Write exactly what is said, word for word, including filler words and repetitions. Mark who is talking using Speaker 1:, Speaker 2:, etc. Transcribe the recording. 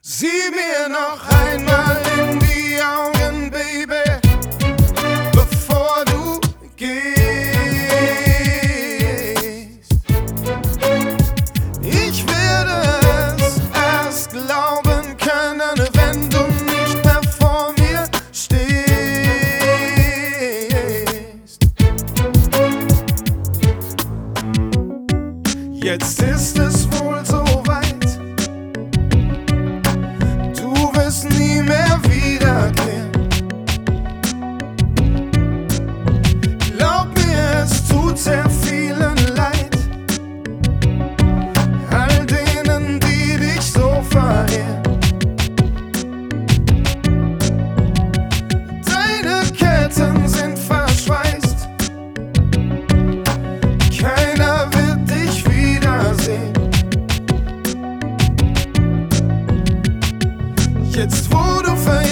Speaker 1: Sieh mir noch einmal in die Augen, Baby, bevor du gehst. Ich werde es erst glauben können, wenn du nicht mehr vor mir stehst. Jetzt ist es wohl so weit, nie mehr wiederkehren. Glaub mir, es tut sehr vielen leid, all denen, die dich so verehren. Deine Ketten sind verschweißt, keiner wird dich wiedersehen. Jetzt wo du vergisst,